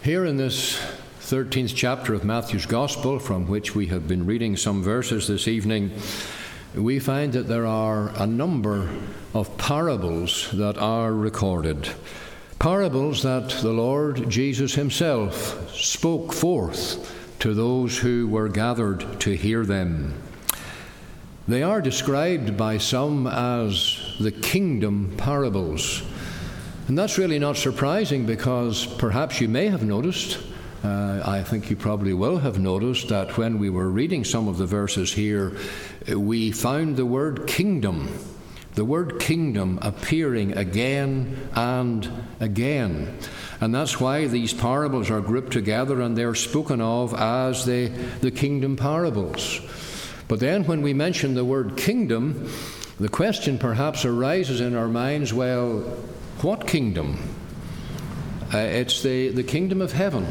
Here in this 13th chapter of Matthew's Gospel, from which we have been reading some verses this evening, we find that there are a number of parables that are recorded. Parables that the Lord Jesus himself spoke forth to those who were gathered to hear them. They are described by some as the kingdom parables. And that's really not surprising, because perhaps you may have noticed, I think you probably will have noticed, that when we were reading some of the verses here, we found the word kingdom appearing again and again. And that's why these parables are grouped together and they're spoken of as the kingdom parables. But then when we mention the word kingdom, the question perhaps arises in our minds, well, what kingdom? It's the kingdom of heaven,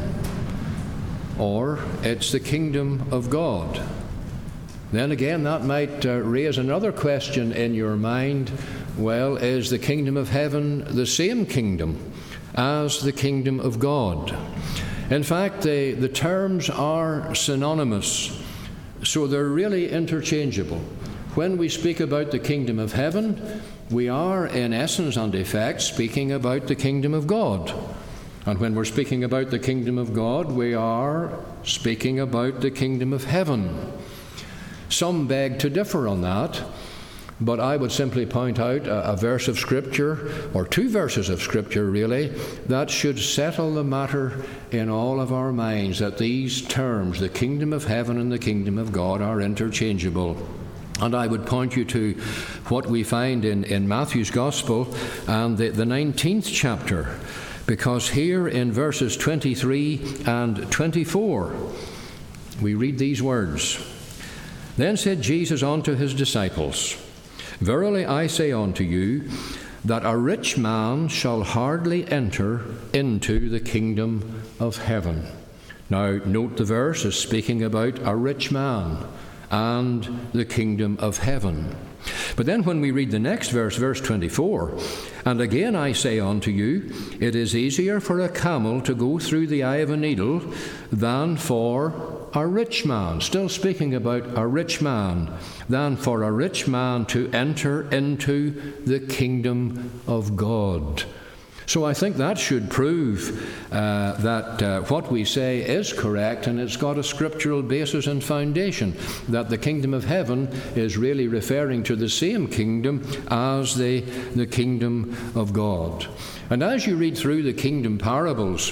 or it's the kingdom of God. Then again, that might raise another question in your mind. Well, is the kingdom of heaven the same kingdom as the kingdom of God? In fact, the terms are synonymous, so they're really interchangeable. When we speak about the kingdom of heaven, we are, in essence and effect, speaking about the kingdom of God. And when we're speaking about the kingdom of God, we are speaking about the kingdom of heaven. Some beg to differ on that, but I would simply point out a verse of Scripture, or two verses of Scripture really, that should settle the matter in all of our minds, that these terms, the kingdom of heaven and the kingdom of God, are interchangeable. And I would point you to what we find in Matthew's Gospel and the 19th chapter, because here in verses 23 and 24, we read these words. Then said Jesus unto his disciples, Verily I say unto you, that a rich man shall hardly enter into the kingdom of heaven. Now note the verse is speaking about a rich man and the kingdom of heaven. But then when we read the next verse, verse 24, And again I say unto you, it is easier for a camel to go through the eye of a needle than for a rich man, still speaking about a rich man, than for a rich man to enter into the kingdom of God. So I think that should prove that what we say is correct, and it's got a scriptural basis and foundation, that the kingdom of heaven is really referring to the same kingdom as the kingdom of God. And as you read through the kingdom parables,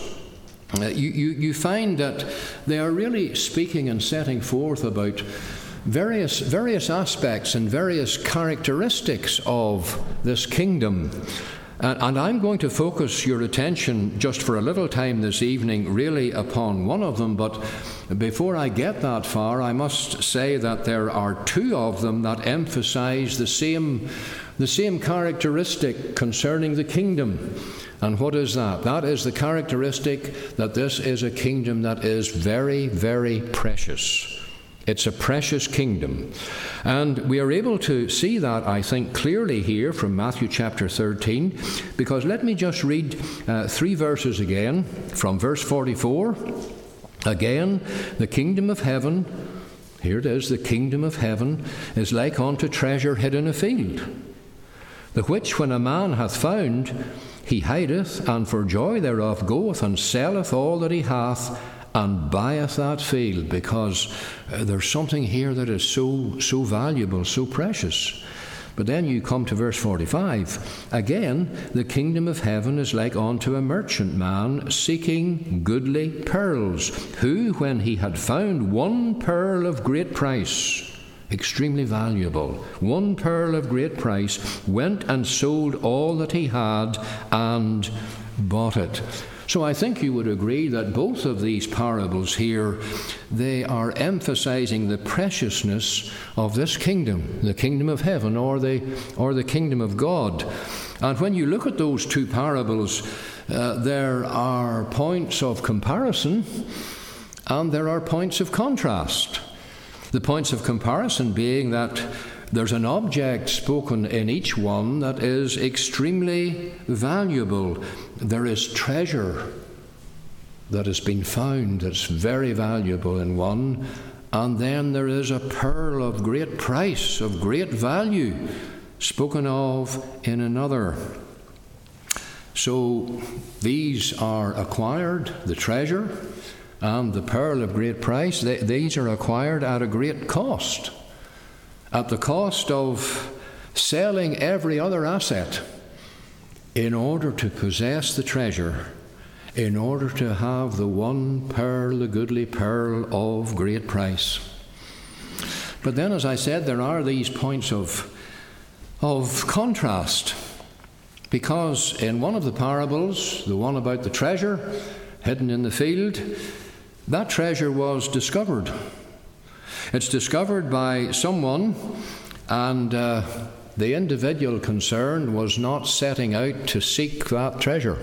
you find that they are really speaking and setting forth about various aspects and various characteristics of this kingdom. And I'm going to focus your attention just for a little time this evening really upon one of them, but before I get that far, I must say that there are two of them that emphasize the same characteristic concerning the kingdom. And what is that? That is the characteristic that this is a kingdom that is very, very precious. It's a precious kingdom. And we are able to see that, I think, clearly here from Matthew chapter 13, because let me just read 3 verses again, from verse 44. Again, the kingdom of heaven, here it is, the kingdom of heaven is like unto treasure hid in a field, the which when a man hath found, he hideth, and for joy thereof goeth and selleth all that he hath, and buyeth that field, because there's something here that is so valuable, so precious. But then you come to verse 45. Again, the kingdom of heaven is like unto a merchant man seeking goodly pearls, who, when he had found one pearl of great price, extremely valuable, one pearl of great price, went and sold all that he had and bought it. So I think you would agree that both of these parables here, they are emphasizing the preciousness of this kingdom, the kingdom of heaven or the kingdom of God. And when you look at those two parables, there are points of comparison and there are points of contrast. The points of comparison being that there's an object spoken in each one that is extremely valuable. There is treasure that has been found that's very valuable in one, and then there is a pearl of great price, of great value, spoken of in another. So these are acquired, the treasure and the pearl of great price. These are acquired at a great cost, at the cost of selling every other asset in order to possess the treasure, in order to have the one pearl, the goodly pearl of great price. But then, as I said, there are these points of contrast, because in one of the parables, the one about the treasure hidden in the field, that treasure was discovered. It's discovered by someone, and the individual concerned was not setting out to seek that treasure.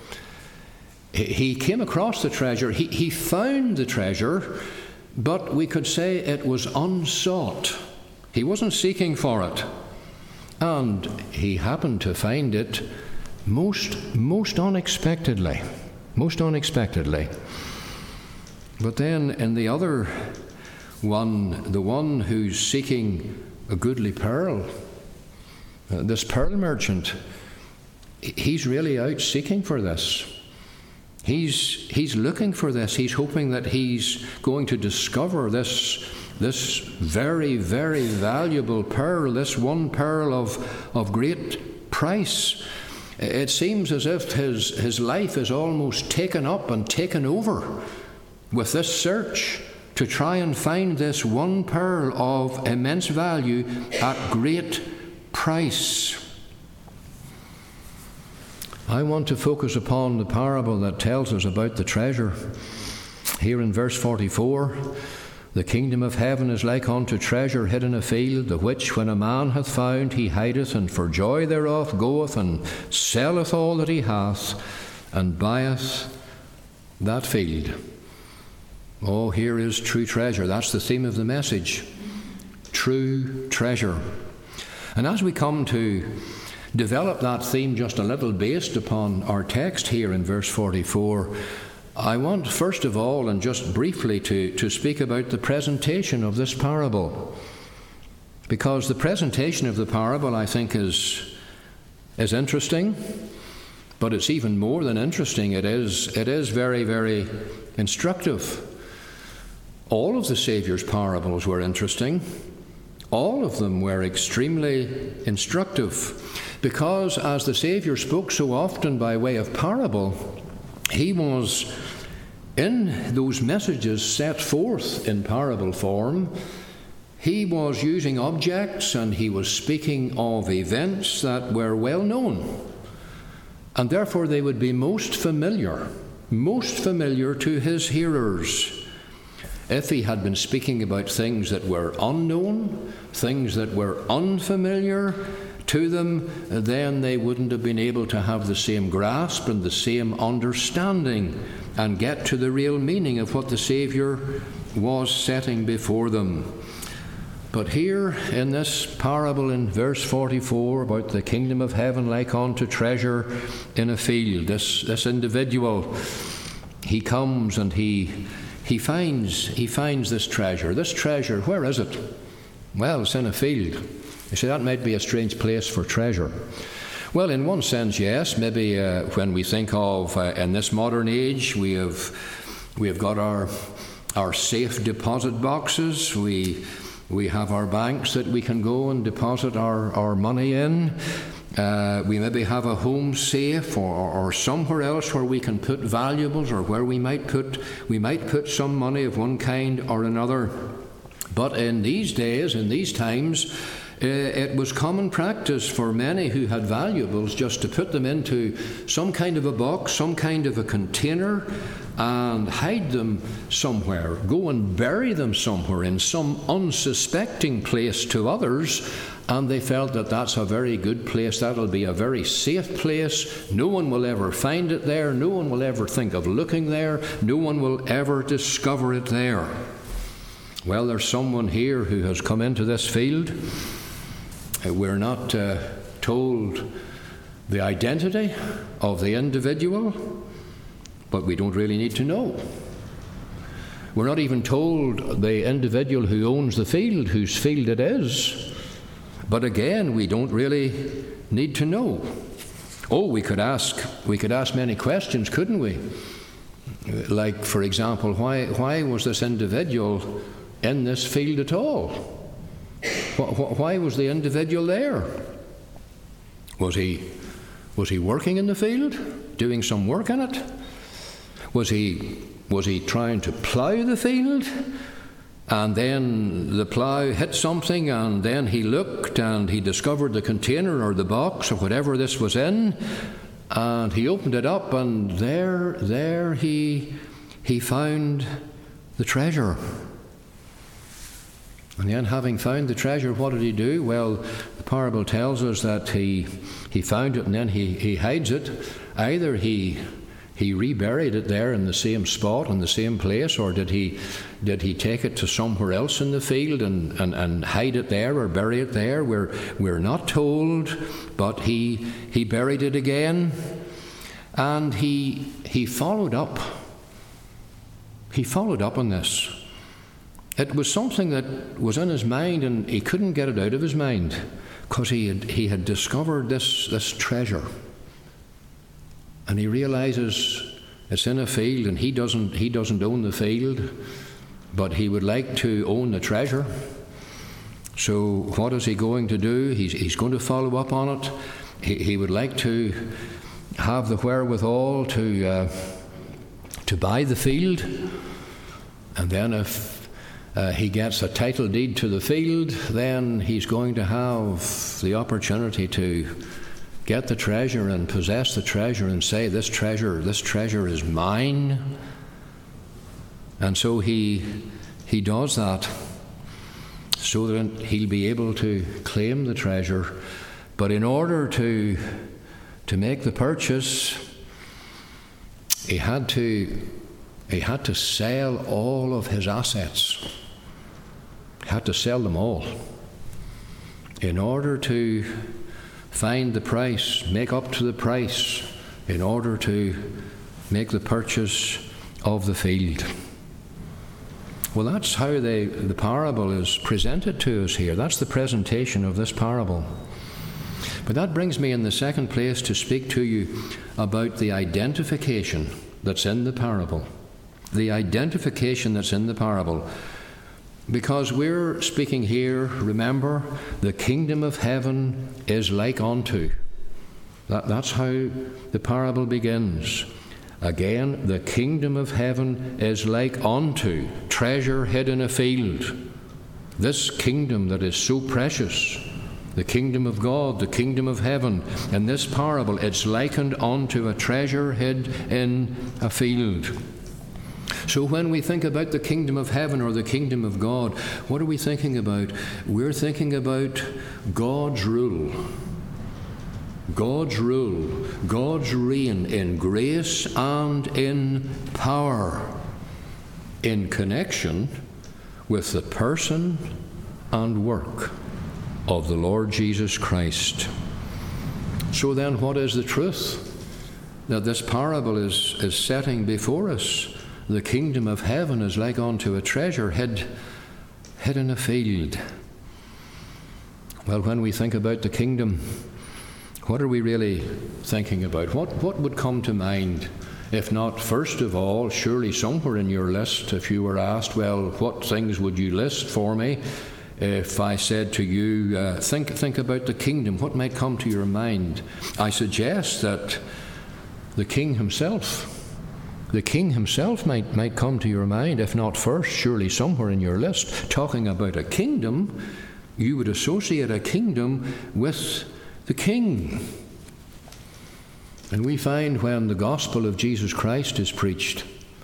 He came across the treasure, he found the treasure, but we could say it was unsought. He wasn't seeking for it. And he happened to find it most unexpectedly. Most unexpectedly. But then in the other one, the one who's seeking a goodly pearl, this pearl merchant, he's really out seeking for this. He's looking for this. He's hoping that he's going to discover this very, very valuable pearl, this one pearl of great price. It seems as if his life is almost taken up and taken over with this search to try and find this one pearl of immense value at great price. I want to focus upon the parable that tells us about the treasure. Here in verse 44, the kingdom of heaven is like unto treasure hid in a field, the which when a man hath found, he hideth, and for joy thereof goeth and selleth all that he hath, and buyeth that field. Oh, here is true treasure. That's the theme of the message. True treasure. And as we come to develop that theme just a little based upon our text here in verse 44, I want first of all, and just briefly, to speak about the presentation of this parable. Because the presentation of the parable, I think, is interesting, but it's even more than interesting. It is very, very instructive. All of the Saviour's parables were interesting. All of them were extremely instructive, because as the Saviour spoke so often by way of parable, he was, in those messages set forth in parable form, he was using objects and he was speaking of events that were well known, and therefore they would be most familiar to his hearers. If he had been speaking about things that were unknown, things that were unfamiliar to them, then they wouldn't have been able to have the same grasp and the same understanding and get to the real meaning of what the Saviour was setting before them. But here in this parable in verse 44 about the kingdom of heaven like unto treasure in a field, this individual, he comes and he finds this treasure. This treasure, where is it? Well, it's in a field. You see, that might be a strange place for treasure. Well, in one sense, yes. Maybe when we think of in this modern age, we have got our safe deposit boxes. We have our banks that we can go and deposit our money in. We maybe have a home safe or somewhere else where we can put valuables, or where we might put some money of one kind or another. But in these days, in these times, it was common practice for many who had valuables just to put them into some kind of a box, some kind of a container, and hide them somewhere, go and bury them somewhere in some unsuspecting place to others, and they felt that that's a very good place, that'll be a very safe place, no one will ever find it there, no one will ever think of looking there, no one will ever discover it there. Well, there's someone here who has come into this field. We're not told the identity of the individual, but we don't really need to know. We're not even told the individual who owns the field, whose field it is. But again, we don't really need to know. Oh, we could ask many questions, couldn't we? Like, for example, why was this individual in this field at all? Why was the individual there? Was he working in the field, doing some work in it? Was he trying to plough the field? And then the plough hit something, and then he looked and he discovered the container or the box or whatever this was in, and he opened it up, and there he found the treasure. And then, having found the treasure, what did he do? Well, the parable tells us that he found it and then he hides it. Either he reburied it there in the same spot, in the same place, or did he take it to somewhere else in the field and hide it there or bury it there? We're not told, but he buried it again, and he followed up. He followed up on this. It was something that was in his mind, and he couldn't get it out of his mind, because he had discovered this treasure. And he realizes it's in a field, and he doesn't own the field, but he would like to own the treasure. So what is he going to do? He's going to follow up on it. He would like to have the wherewithal to buy the field, and then if he gets a title deed to the field, then he's going to have the opportunity to get the treasure and possess the treasure and say, this treasure is mine. And so he does that so that he'll be able to claim the treasure. But in order to make the purchase, he had to sell all of his assets. He had to sell them all in order to find the price, make up to the price, in order to make the purchase of the field. Well, that's how the parable is presented to us here. That's the presentation of this parable. But that brings me in the second place to speak to you about the identification that's in the parable. The identification that's in the parable. Because we're speaking here, remember, the kingdom of heaven is like unto. That's how the parable begins. Again, the kingdom of heaven is like unto treasure hid in a field. This kingdom that is so precious, the kingdom of God, the kingdom of heaven, in this parable, it's likened unto a treasure hid in a field. So when we think about the kingdom of heaven or the kingdom of God, what are we thinking about? We're thinking about God's rule. God's rule, God's reign in grace and in power, in connection with the person and work of the Lord Jesus Christ. So then, what is the truth that this parable is setting before us? The kingdom of heaven is like unto a treasure hid in a field. Well, when we think about the kingdom, what are we really thinking about? What would come to mind? If not, first of all, surely somewhere in your list, if you were asked, well, what things would you list for me? If I said to you, think about the kingdom, what might come to your mind? I suggest that the king himself might come to your mind. If not first, surely somewhere in your list. Talking about a kingdom, you would associate a kingdom with the king. And we find when the gospel of Jesus Christ is preached,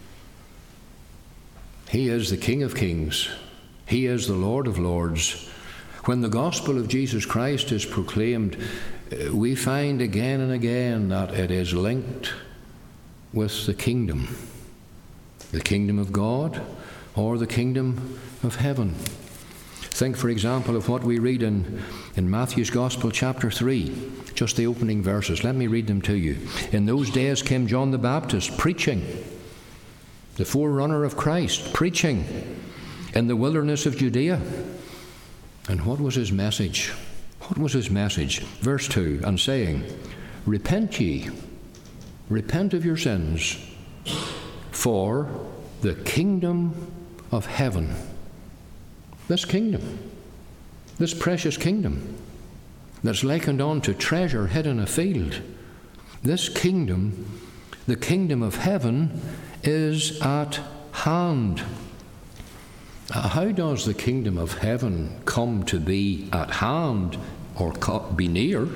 he is the King of Kings. He is the Lord of Lords. When the gospel of Jesus Christ is proclaimed, we find again and again that it is linked with the kingdom of God or the kingdom of heaven. Think, for example, of what we read in Matthew's Gospel, chapter 3, just the opening verses. Let me read them to you. In those days came John the Baptist, preaching, the forerunner of Christ, preaching in the wilderness of Judea. And what was his message? What was his message? Verse 2, and saying, repent ye, repent of your sins, for the kingdom of heaven. This kingdom, this precious kingdom that's likened on to treasure hid in a field, this kingdom, the kingdom of heaven, is at hand. How does the kingdom of heaven come to be at hand or be near?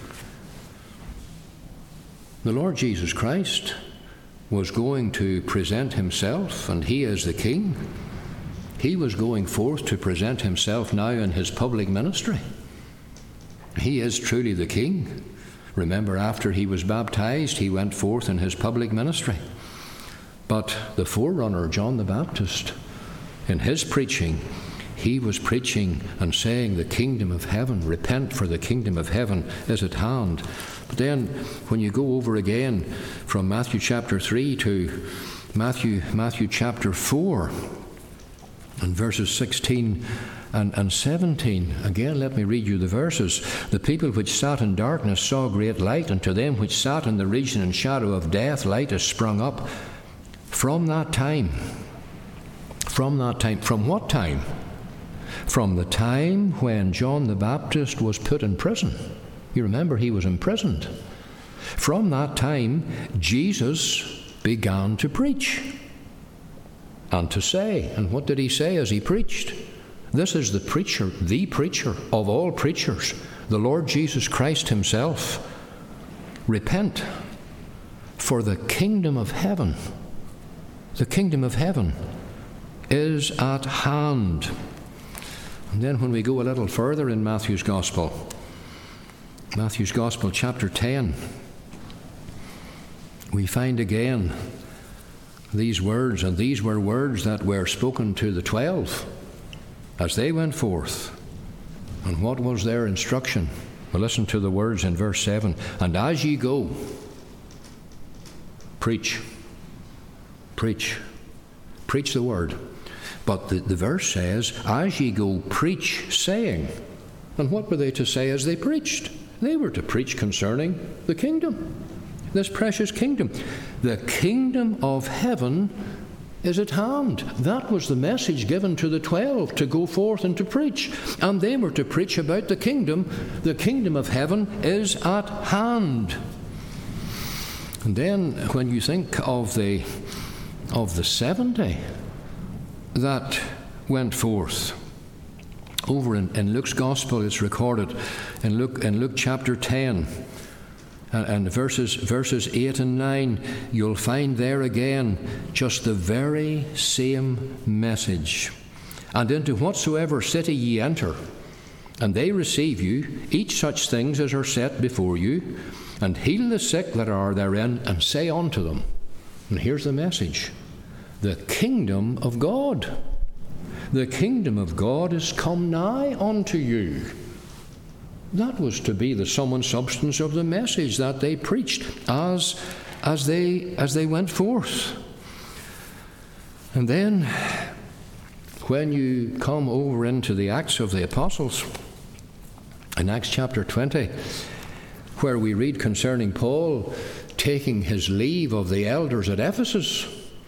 The Lord Jesus Christ was going to present himself, and he is the king. He was going forth to present himself now in his public ministry. He is truly the king. Remember, after he was baptized, he went forth in his public ministry. But the forerunner, John the Baptist, in his preaching, he was preaching and saying the kingdom of heaven, repent, for the kingdom of heaven is at hand. But then when you go over again from Matthew chapter 3 to Matthew chapter 4, and verses 16 and 17, again let me read you the verses. The people which sat in darkness saw great light, and to them which sat in the region and shadow of death light is sprung up. From that time, from what time? From the time when John the Baptist was put in prison. You remember he was imprisoned. From that time, Jesus began to preach and to say. And what did he say as he preached? This is the preacher of all preachers, the Lord Jesus Christ himself. Repent, for the kingdom of heaven is at hand. And then when we go a little further in Matthew's Gospel chapter 10, we find again these words, and these were words that were spoken to the 12 as they went forth. And what was their instruction? Well, listen to the words in verse 7. And as ye go, preach the word. But the verse says, as ye go, preach, saying. And what were they to say as they preached? They were to preach concerning the kingdom, this precious kingdom. The kingdom of heaven is at hand. That was the message given to the 12, to go forth and to preach. And they were to preach about the kingdom. The kingdom of heaven is at hand. And then when you think of the 70 that went forth, over in Luke's Gospel it's recorded in Luke chapter 10 and verses 8 and 9, you'll find there again just the very same message. And into whatsoever city ye enter, and they receive you, eat such things as are set before you, and heal the sick that are therein, and say unto them, and here's the message, the kingdom of God. The kingdom of God is come nigh unto you. That was to be the sum and substance of the message that they preached as they went forth. And then when you come over into the Acts of the Apostles, in Acts chapter 20, where we read concerning Paul taking his leave of the elders at Ephesus,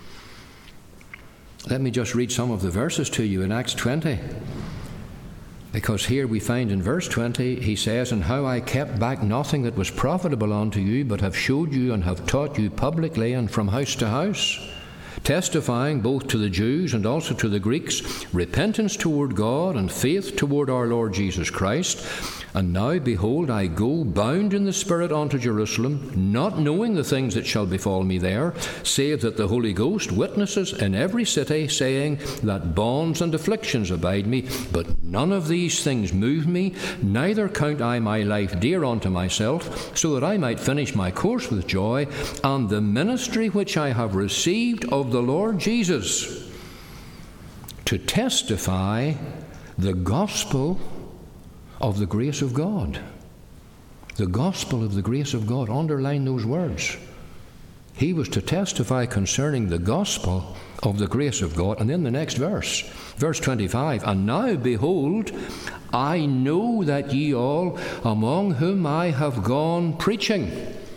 let me just read some of the verses to you in Acts 20. Because here we find in verse 20, he says, and how I kept back nothing that was profitable unto you, but have showed you and have taught you publicly and from house to house, testifying both to the Jews and also to the Greeks, repentance toward God and faith toward our Lord Jesus Christ. And now, behold, I go bound in the Spirit unto Jerusalem, not knowing the things that shall befall me there, save that the Holy Ghost witnesses in every city, saying that bonds and afflictions abide me. But none of these things move me, neither count I my life dear unto myself, so that I might finish my course with joy, and the ministry which I have received of the Lord Jesus, to testify the gospel of the grace of God. The gospel of the grace of God. Underline those words. He was to testify concerning the gospel of the grace of God. And then the next verse, verse 25, and now behold, I know that ye all, among whom I have gone preaching.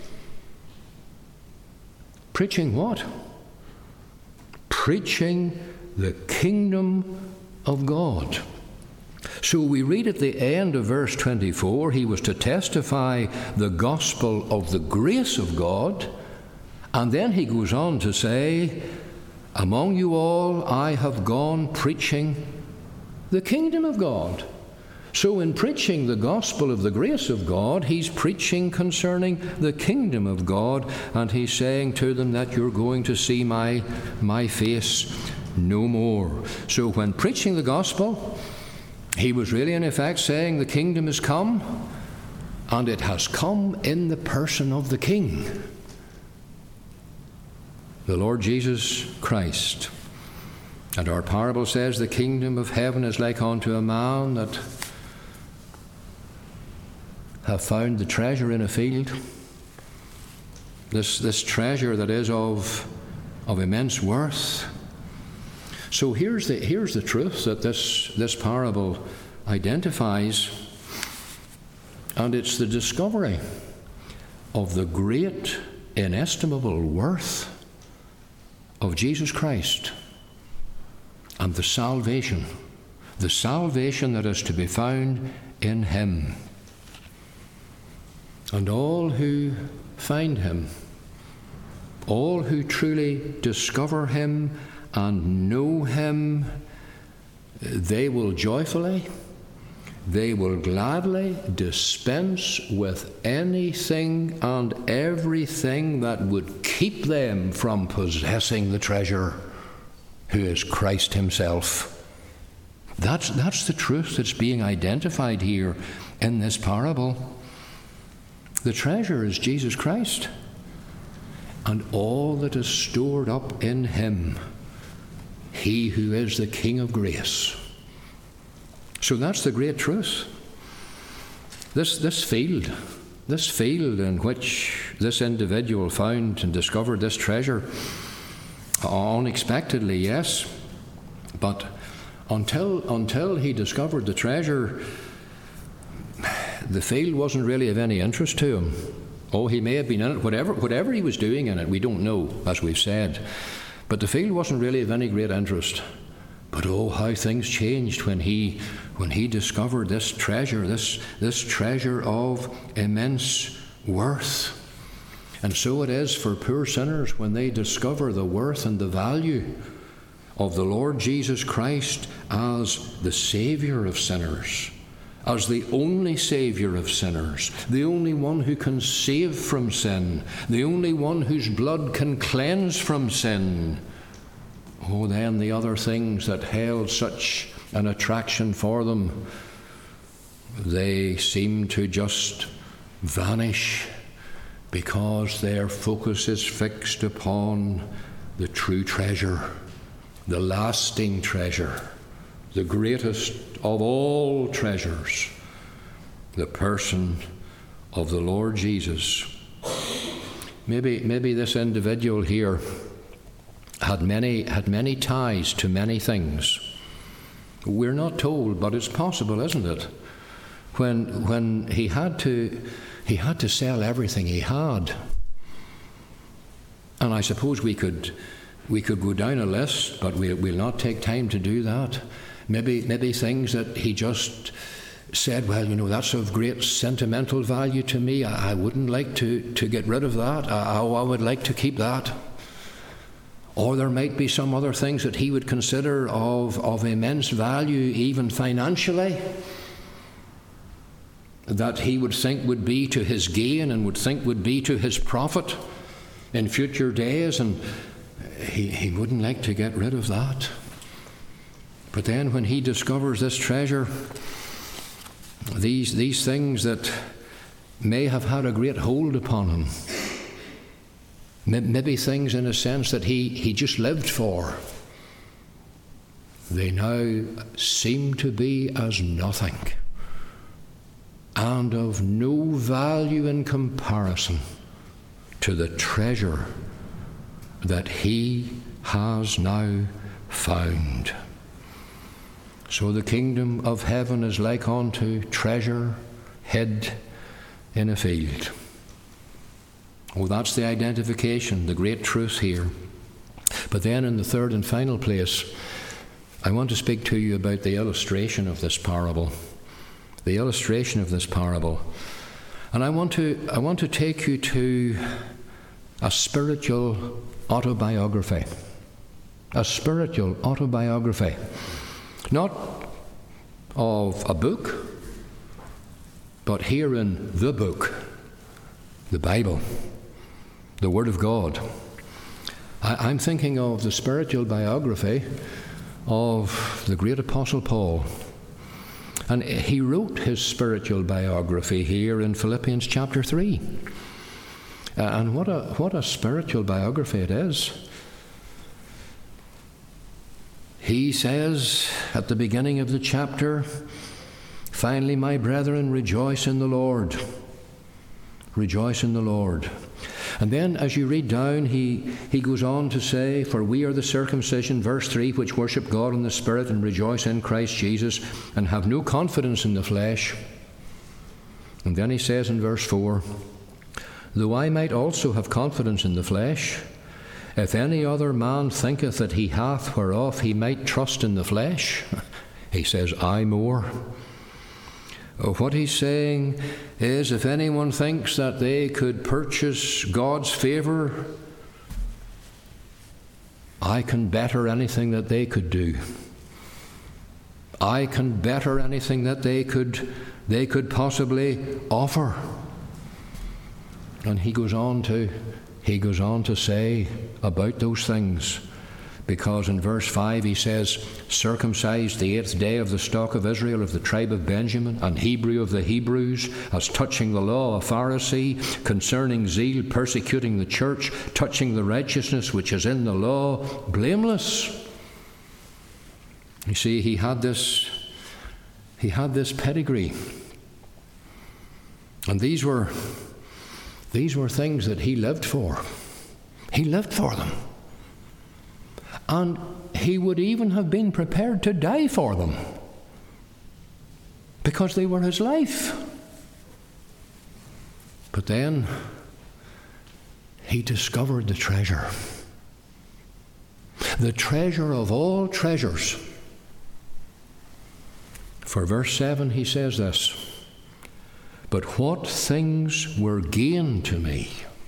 Preaching what? Preaching the kingdom of God. So we read at the end of verse 24, he was to testify the gospel of the grace of God. And then he goes on to say, among you all I have gone preaching the kingdom of God. So in preaching the gospel of the grace of God, he's preaching concerning the kingdom of God, and he's saying to them that you're going to see my face no more. So when preaching the gospel, he was really in effect saying the kingdom has come, and it has come in the person of the King, the Lord Jesus Christ. And our parable says the kingdom of heaven is like unto a man that have found the treasure in a field. This treasure that is of immense worth. So here's the truth that this parable identifies, and it's the discovery of the great, inestimable worth of Jesus Christ and the salvation that is to be found in him. And all who find him, all who truly discover him and know him, they will joyfully, they will gladly dispense with anything and everything that would keep them from possessing the treasure, who is Christ himself. That's the truth that's being identified here in this parable. The treasure is Jesus Christ and all that is stored up in him, he who is the King of grace. So that's the great truth. This field in which this individual found and discovered this treasure, unexpectedly, yes, but until he discovered the treasure, the field wasn't really of any interest to him. Oh, he may have been in it, whatever he was doing in it, we don't know, as we've said. But the field wasn't really of any great interest. But oh, how things changed when he discovered this treasure of immense worth. And so it is for poor sinners when they discover the worth and the value of the Lord Jesus Christ as the Saviour of sinners, as the only Saviour of sinners, the only one who can save from sin, the only one whose blood can cleanse from sin. Oh, then the other things that held such an attraction for them, they seem to just vanish because their focus is fixed upon the true treasure, the lasting treasure, the greatest of all treasures, the person of the Lord Jesus. Maybe this individual here had many ties to many things. We're not told, but it's possible, isn't it? When he had to sell everything he had. And I suppose we could go down a list, but we'll not take time to do that. Maybe things that he just said, well, that's of great sentimental value to me. I wouldn't like to get rid of that. I would like to keep that. Or there might be some other things that he would consider of immense value, even financially, that he would think would be to his gain and would think would be to his profit in future days, and he wouldn't like to get rid of that. But then when he discovers this treasure, these things that may have had a great hold upon him, maybe things in a sense that he just lived for, they now seem to be as nothing and of no value in comparison to the treasure that he has now found. So the kingdom of heaven is like unto treasure hid in a field. Oh, that's the identification, the great truth here. But then in the third and final place, I want to speak to you about the illustration of this parable. The illustration of this parable. And I want to take you to a spiritual autobiography. A spiritual autobiography. Not of a book, but here in the book, the Bible, the Word of God. I'm thinking of the spiritual biography of the great Apostle Paul. And he wrote his spiritual biography here in Philippians chapter 3. And what a spiritual biography it is. He says at the beginning of the chapter, "Finally, my brethren, rejoice in the Lord." Rejoice in the Lord. And then as you read down, he goes on to say, "For we are the circumcision," verse 3, "which worship God in the Spirit and rejoice in Christ Jesus and have no confidence in the flesh." And then he says in verse 4, "Though I might also have confidence in the flesh, if any other man thinketh that he hath whereof he might trust in the flesh," he says, "I more." What he's saying is, if anyone thinks that they could purchase God's favour, I can better anything that they could do. I can better anything that they could possibly offer. And he goes on to say about those things, because in verse 5 he says, "Circumcised the 8th day of the stock of Israel, of the tribe of Benjamin, and Hebrew of the Hebrews, as touching the law a Pharisee, concerning zeal persecuting the church, touching the righteousness which is in the law, blameless." You see, he had this pedigree. And these were things that he lived for. He lived for them. And he would even have been prepared to die for them, because they were his life. But then he discovered the treasure of all treasures. For verse 7 he says this, "But what things were gain to me?"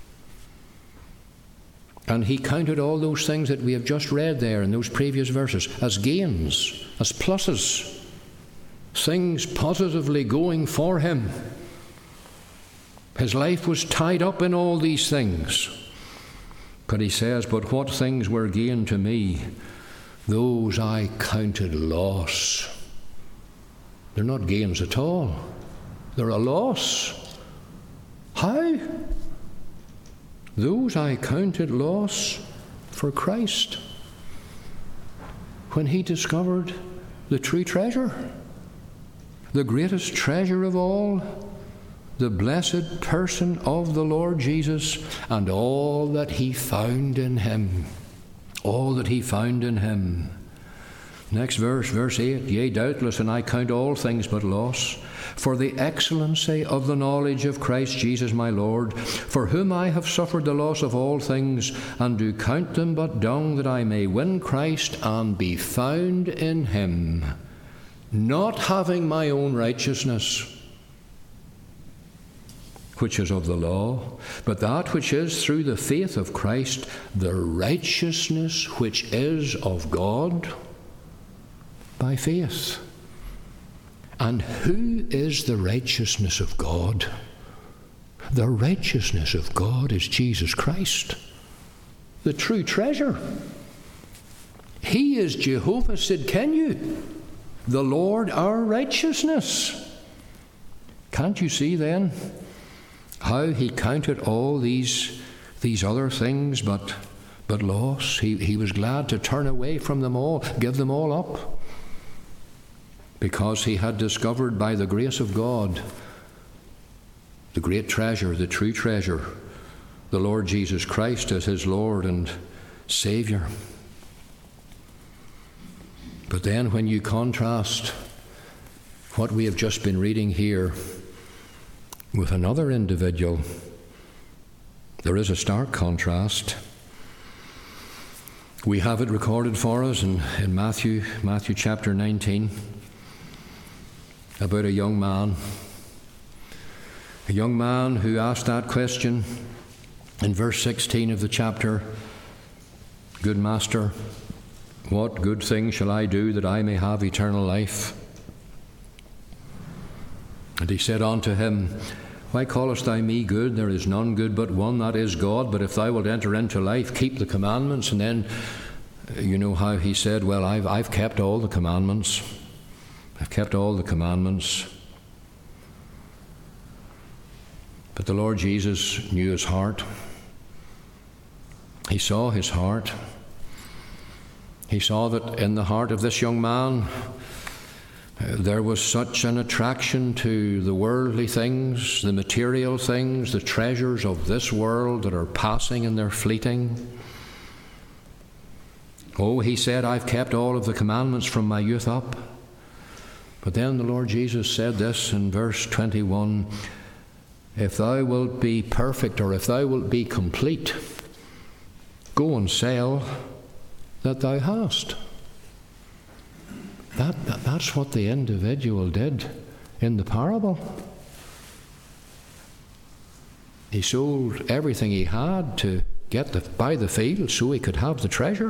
And he counted all those things that we have just read there in those previous verses as gains, as pluses, things positively going for him. His life was tied up in all these things. But he says, "But what things were gain to me, those I counted loss." They're not gains at all. They're a loss. How? "Those I counted loss for Christ." When he discovered the true treasure, the greatest treasure of all, the blessed person of the Lord Jesus, and all that he found in him. All that he found in him. Next verse, verse 8, "Yea, doubtless, and I count all things but loss, for the excellency of the knowledge of Christ Jesus my Lord, for whom I have suffered the loss of all things, and do count them but dung, that I may win Christ and be found in him, not having my own righteousness, which is of the law, but that which is through the faith of Christ, the righteousness which is of God by faith." And who is the righteousness of God? The righteousness of God is Jesus Christ, the true treasure. He is Jehovah Sidkenu, the Lord our righteousness. Can't you see then how he counted all these other things but but loss. He was glad to turn away from them all, give them all up, because he had discovered by the grace of God the great treasure, the true treasure, the Lord Jesus Christ as his Lord and Saviour. But then when you contrast what we have just been reading here with another individual, there is a stark contrast. We have it recorded for us in Matthew chapter 19, about a young man who asked that question in verse 16 of the chapter, "Good Master, what good thing shall I do that I may have eternal life?" And he said unto him, "Why callest thou me good? There is none good but one, that is God. But if thou wilt enter into life, keep the commandments." And then you know how he said, "Well, I've kept all the commandments. I've kept all the commandments." But the Lord Jesus knew his heart. He saw his heart. He saw that in the heart of this young man there was such an attraction to the worldly things, the material things, the treasures of this world that are passing and they're fleeting. Oh, he said, "I've kept all of the commandments from my youth up." But then the Lord Jesus said this in verse 21, "If thou wilt be perfect, or if thou wilt be complete, go and sell that thou hast." That's what the individual did in the parable. He sold everything he had to buy the field so he could have the treasure.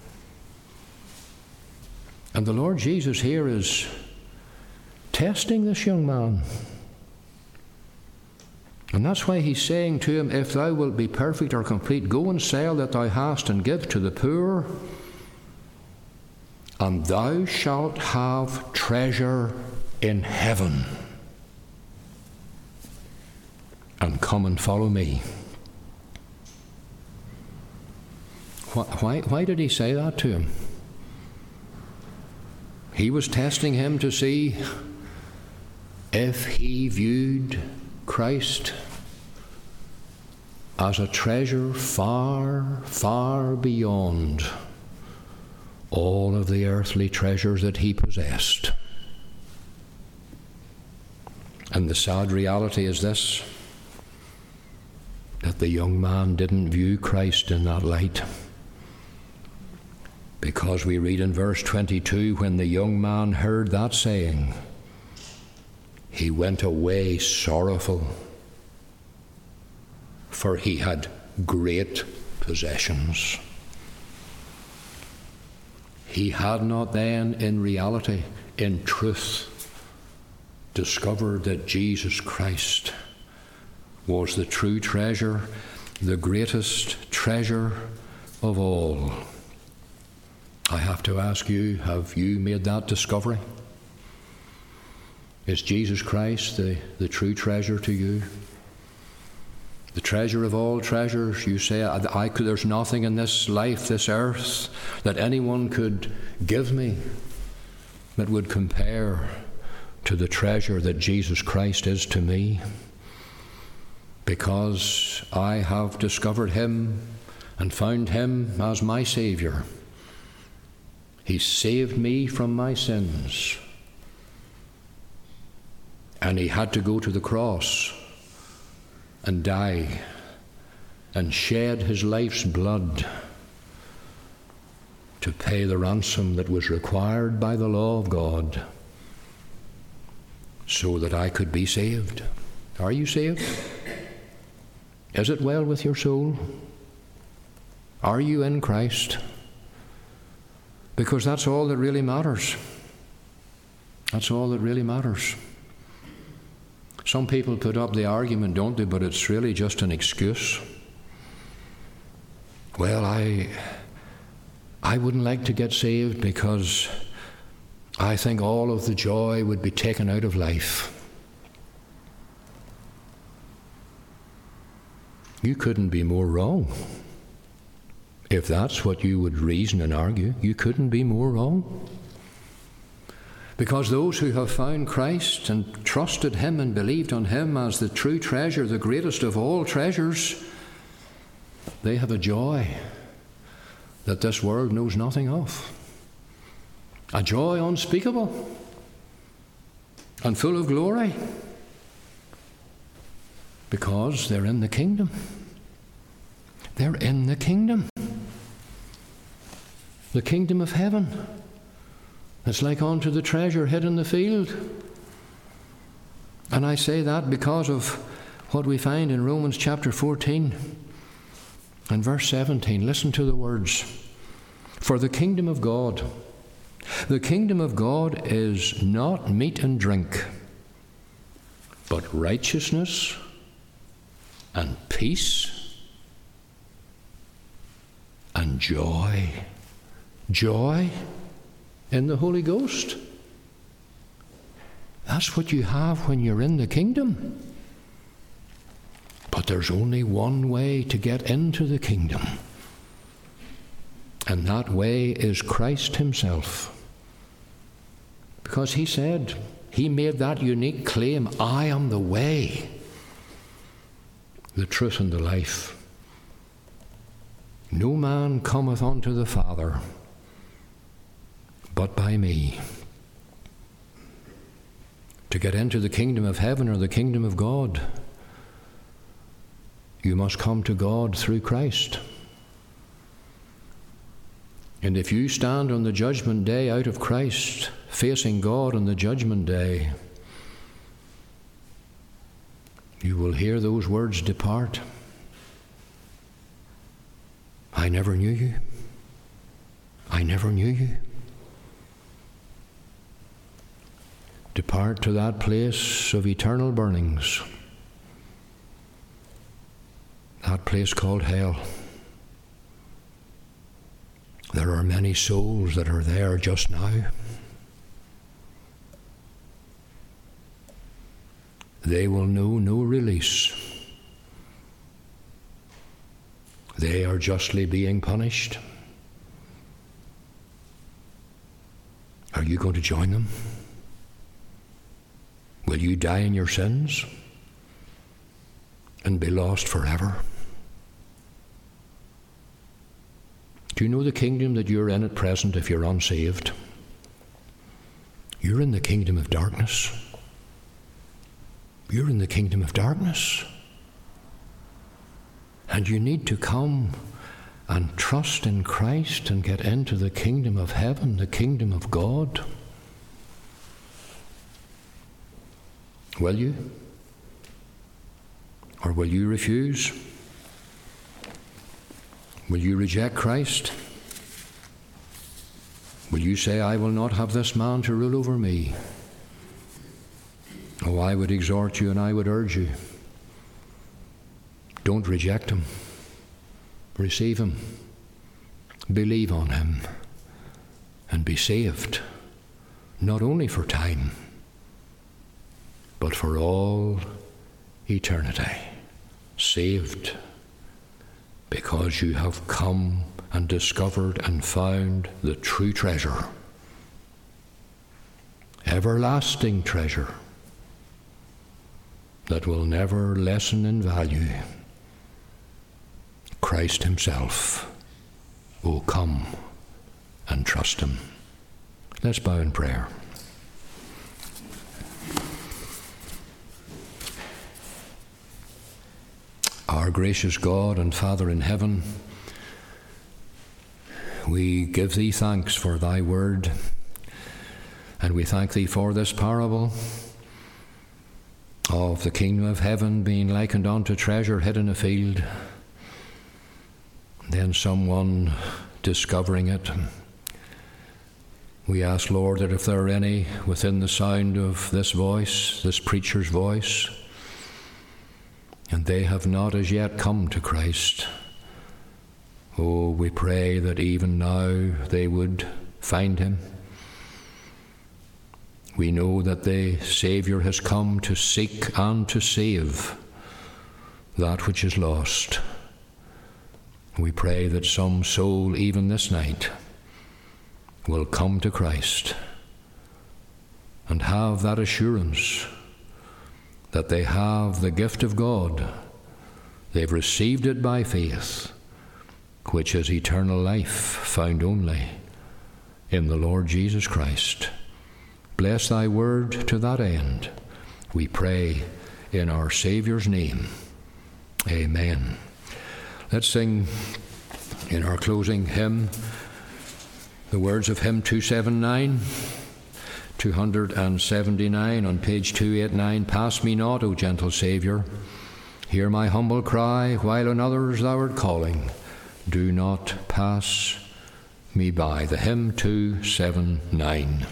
And the Lord Jesus here is testing this young man. And that's why he's saying to him, "If thou wilt be perfect or complete, go and sell that thou hast and give to the poor, and thou shalt have treasure in heaven. And come and follow me." Why did he say that to him? He was testing him to see if he viewed Christ as a treasure far, far beyond all of the earthly treasures that he possessed. And the sad reality is this, that the young man didn't view Christ in that light. Because we read in verse 22, when the young man heard that saying, he went away sorrowful, for he had great possessions. He had not then, in reality, in truth, discovered that Jesus Christ was the true treasure, the greatest treasure of all. I have to ask you, have you made that discovery? Is Jesus Christ the true treasure to you? The treasure of all treasures. You say, there's nothing in this life, this earth, that anyone could give me that would compare to the treasure that Jesus Christ is to me, because I have discovered him and found him as my Saviour. He saved me from my sins, and he had to go to the cross and die and shed his life's blood to pay the ransom that was required by the law of God, so that I could be saved. Are you saved? Is it well with your soul? Are you in Christ? Because that's all that really matters. That's all that really matters. Some people put up the argument, don't they, but it's really just an excuse. Well, I wouldn't like to get saved because I think all of the joy would be taken out of life. You couldn't be more wrong. If that's what you would reason and argue, you couldn't be more wrong. Because those who have found Christ and trusted him and believed on him as the true treasure, the greatest of all treasures, they have a joy that this world knows nothing of. A joy unspeakable and full of glory, because they're in the kingdom. They're in the kingdom. The kingdom of heaven. It's like unto the treasure hid in the field. And I say that because of what we find in Romans chapter 14 and verse 17. Listen to the words. For the kingdom of God is not meat and drink, but righteousness and peace and joy. Joy in the Holy Ghost. That's what you have when you're in the kingdom. But there's only one way to get into the kingdom. And that way is Christ himself. Because he said, he made that unique claim, I am the way, the truth and the life. No man cometh unto the Father but by me. To get into the kingdom of heaven or the kingdom of God, you must come to God through Christ. And if you stand on the judgment day out of Christ, facing God on the judgment day, you will hear those words depart. I never knew you. I never knew you. Depart to that place of eternal burnings, that place called hell. There are many souls that are there just now. They will know no release. They are justly being punished. Are you going to join them? Will you die in your sins and be lost forever? Do you know the kingdom that you're in at present if you're unsaved? You're in the kingdom of darkness. You're in the kingdom of darkness. And you need to come and trust in Christ and get into the kingdom of heaven, the kingdom of God. Will you? Or will you refuse? Will you reject Christ? Will you say, I will not have this man to rule over me? Oh, I would exhort you and I would urge you. Don't reject him. Receive him. Believe on him. And be saved. Not only for time, but for all eternity. Saved because you have come and discovered and found the true treasure. Everlasting treasure that will never lessen in value. Christ himself. Oh, come and trust him. Let's bow in prayer. Our gracious God and Father in heaven, we give thee thanks for thy word, and we thank thee for this parable of the kingdom of heaven being likened unto treasure hid in a field, then someone discovering it. We ask, Lord, that if there are any within the sound of this voice, this preacher's voice, and they have not as yet come to Christ, oh, we pray that even now they would find him. We know that the Saviour has come to seek and to save that which is lost. We pray that some soul, even this night, will come to Christ and have that assurance that they have the gift of God. They've received it by faith, which is eternal life found only in the Lord Jesus Christ. Bless thy word to that end, we pray in our Saviour's name. Amen. Let's sing in our closing hymn the words of hymn 279 on page 289. Pass me not, O gentle Saviour. Hear my humble cry, while on others thou art calling. Do not pass me by. The hymn 279.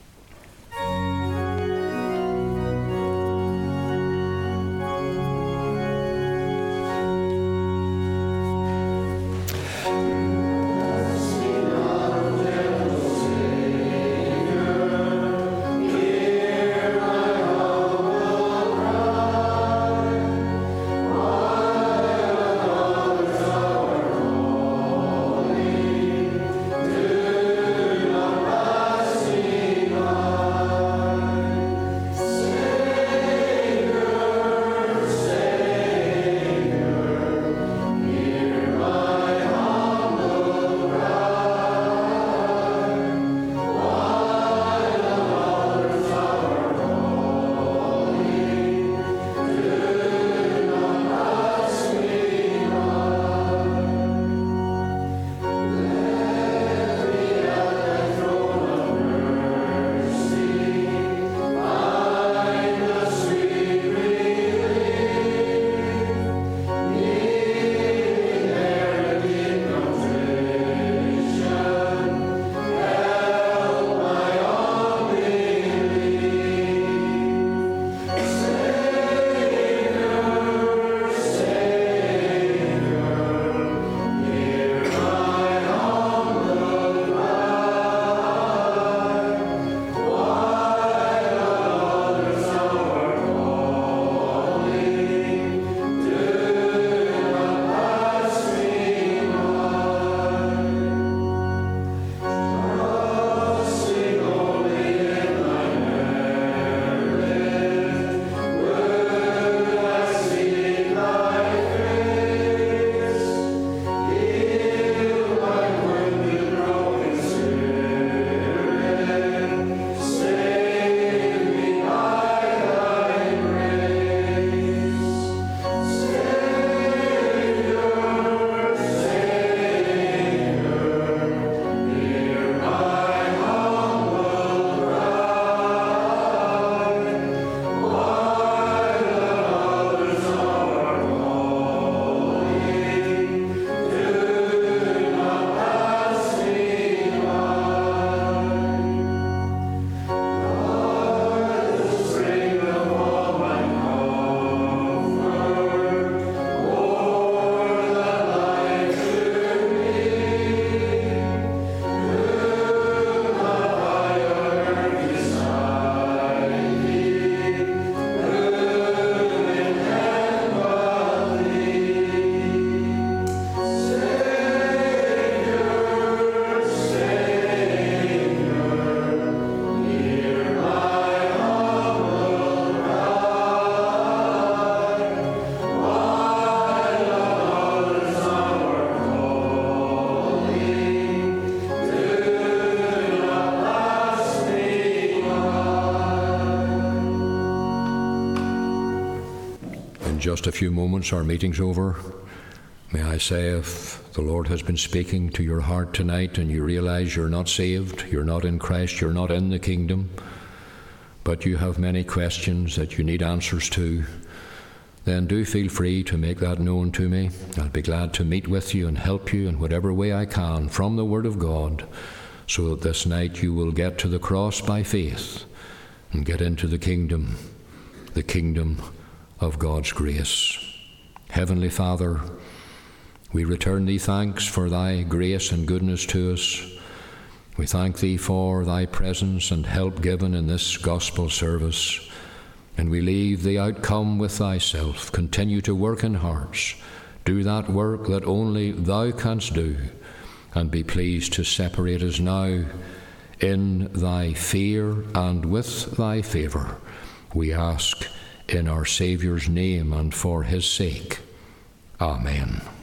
In just a few moments, our meeting's over. May I say, if the Lord has been speaking to your heart tonight and you realize you're not saved, you're not in Christ, you're not in the kingdom, but you have many questions that you need answers to, then do feel free to make that known to me. I'll be glad to meet with you and help you in whatever way I can from the Word of God, so that this night you will get to the cross by faith and get into the kingdom of God's grace. Heavenly Father, we return thee thanks for thy grace and goodness to us. We thank thee for thy presence and help given in this gospel service. And we leave the outcome with thyself. Continue to work in hearts, Do that work that only thou canst do, and be pleased to separate us now in thy fear and with thy favour. We ask in our Saviour's name and for his sake. Amen.